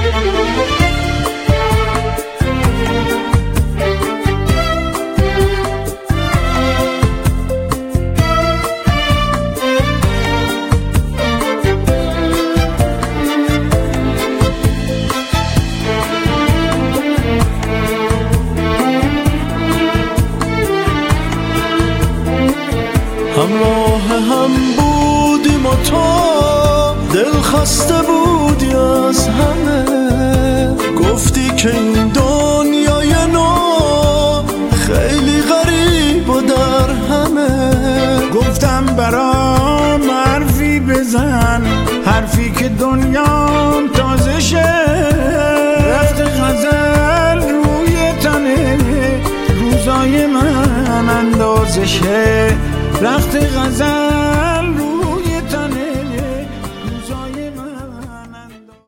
همراه هم بودیم و تو دل خسته بودی از همه، گفتی که این دنیای نو خیلی غریب و در همه. گفتم برام حرفی بزن، حرفی که دنیام تازه شه. رفت غزل روی تنه روزای من اندازشه، رخت غزل